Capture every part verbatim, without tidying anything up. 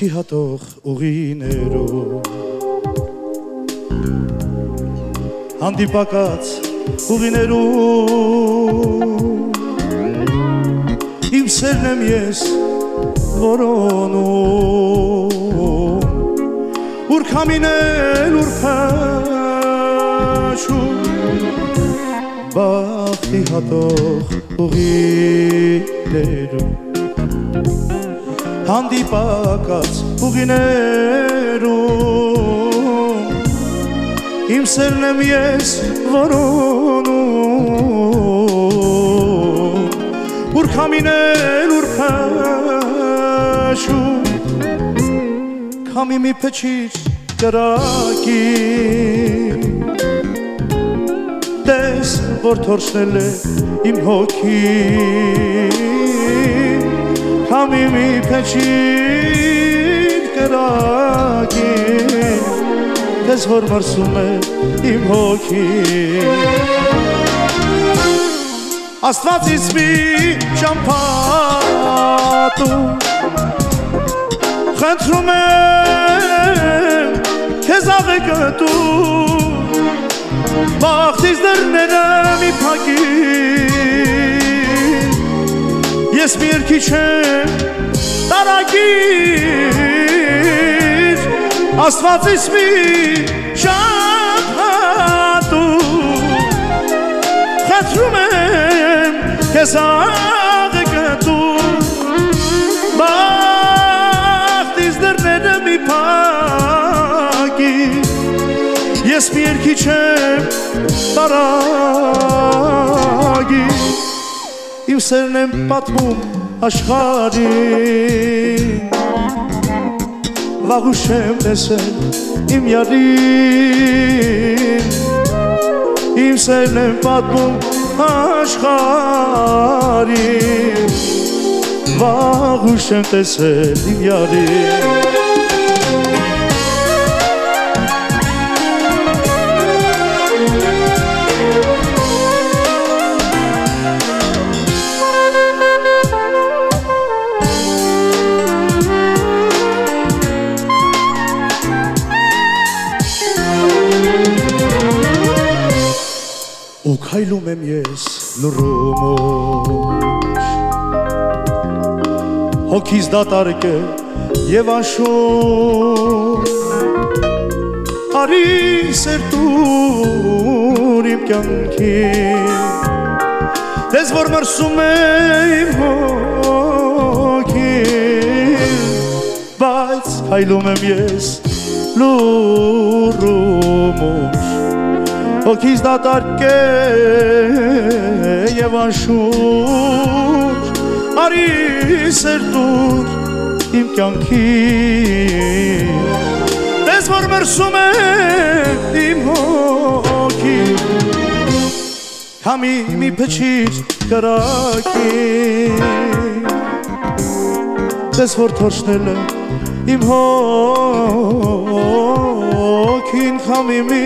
Ոտքի հատող ուղիներով Հանդիպակաց ուղիներով Իմ սերն եմ ես որոնում Ուր կամինել ուր փաշում Բախտի հատող ուղիներով Հանդիպակաց ուղիներում Իմ սերն եմ ես որոնում Ուր կամինել ուր փաշում Քամի մի փչիր կրակի Տես որ թորշնել է իմ հոգին Քամի մի փչիր կրակի Տես որ մրսում է իմ հոգին Աստվածից մի ճամփատում Խնդրում եմ քեզ աղեկտում Բախտից դռները մի փակիր Ես մի երգիչ եմ տարագիր Աստվածից մի ճամփատում Խնդրում եմ քեզ աղեկտում Բախտից դռները մի փակիր Ես մի երգիչ եմ տարագիր Իմ սերն եմ պատմում աշխարհին Վաղուց եմ տեսել իմ յարին Իմ սերն եմ պատմում աշխարհին Վաղուց եմ տեսել իմ յարին Ու քայլում եմ ես լռումով Հոգիս դատարկ է և անշուն Արի սերտուր իմ կյանքին Դες որ մրսում է իմ հոգին Բայց քայլում եմ ես լռումով Հոգիս դատարկ է և անշուր Արի սերտուր իմ կյանքին Դες որ մրսում է իմ հոգին Քամի մի փչիր կրակին Դες որ թորշնել է իմ հոգին Քամի մի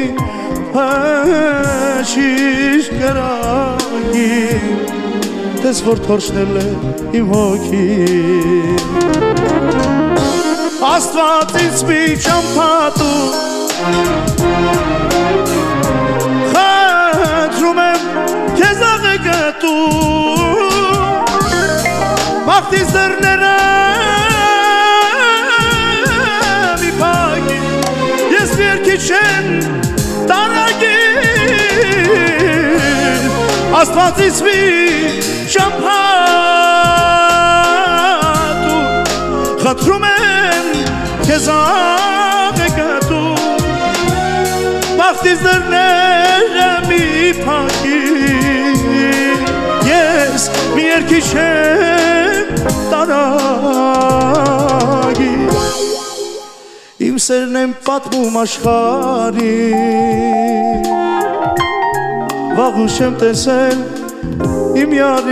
Փչիր կրակին Դες որ թորշնել է իմ հոգին Աստվածից մի ճամփատում Խնդրում եմ քեզ աղեկտում Բախտից դռները մի փակիր Ես մի երգիչ եմ տարագիր Աստվածից մի ճամփատում Խնդրում եմ քեզ աղեկտում Բախտից դռները մի փակիր Ես մի երգիչ եմ տարագիր Իմ սերն եմ պատմում աշխարհին Վաղուց եմ տեսել իմ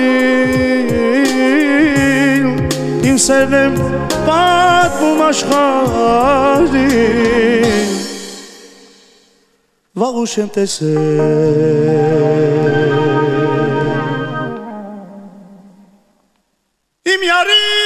յարին Իմ սերն եմ պատմում աշխարհին Վաղուց եմ տեսել իմ յարին